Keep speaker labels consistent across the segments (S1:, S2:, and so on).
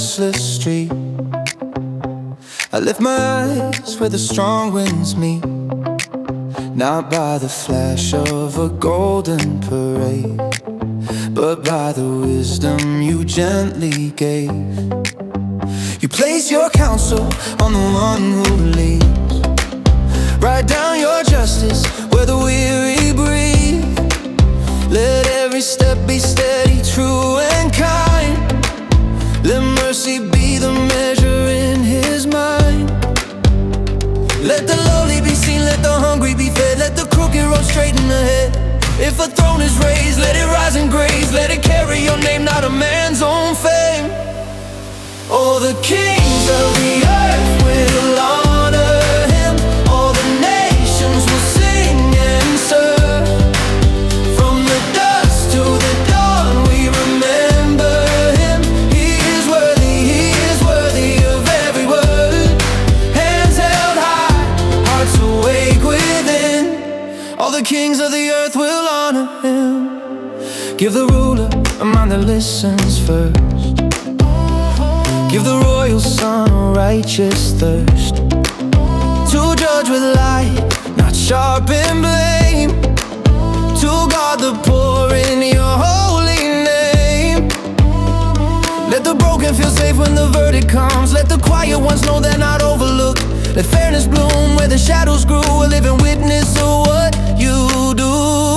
S1: restless street. I lift my eyes where the strong winds meet, not by the flash of a golden parade, but by the wisdom you gently gave. You place your counsel on the one who leads. Write down your justice where the weary breathe. Let every step be steady, true and kind. Let mercy be the measure in his mind. Let the lowly be seen, let the hungry be fed. Let the crooked road straighten ahead. If a throne is raised, let it rise and graze. Let it carry your name, not a man's own fame. All the kings of the earth will honor him. All the nations will sing and serve. From the dust to the dawn we remember him. He is worthy of every word. Hands held high, hearts awake within. All the kings of the earth will honor him. Give the ruler a mind that listens first. Give the royal son a righteous thirst, to judge with light, not sharp in blame. To guard the poor in your holy name. Let the broken feel safe when the verdict comes. Let the quiet ones know they're not overlooked. Let fairness bloom where the shadows grew, a living witness of what you do.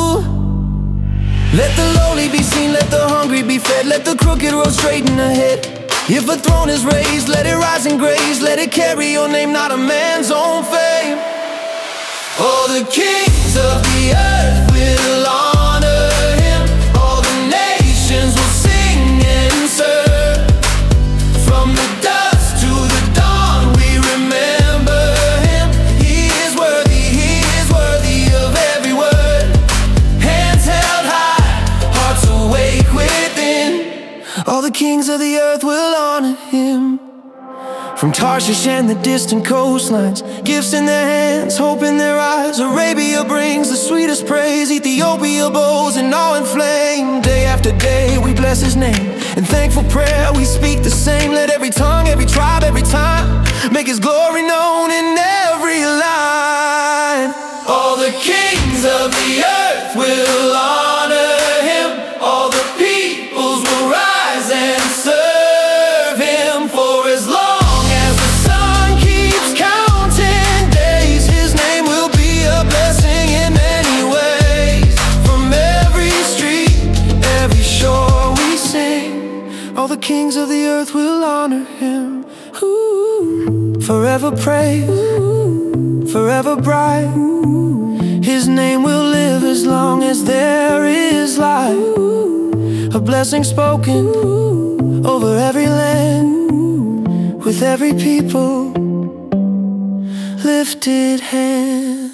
S1: Let the lowly be seen, let the hungry be fed. Let the crooked road straighten ahead. If a throne is raised, let it rise and graze. Let it carry your name, not a man's own fame. All the kings of the earth will honor him. All the nations will sing and serve. From the dust to the dawn we remember him. He is worthy of every word. Hands held high, hearts awake within. All the kings of the earth will honor him. From Tarshish and the distant coastlines, gifts in their hands, hope in their eyes. Arabia brings the sweetest praise. Ethiopia bows and awe and flame. Day after day we bless his name. In thankful prayer we speak the same. Let every tongue, every tribe, every time make his glory known in every line. All the kings of the earth will honor him. All the peoples will rise and serve him. For as long as the sun keeps counting days, his name will be a blessing in many ways. From every street, every shore we sing. All the kings of the earth will honor him. Ooh. Forever praise, forever bright. His name will live as long as there is life. A blessing spoken over every land, with every people lifted hand.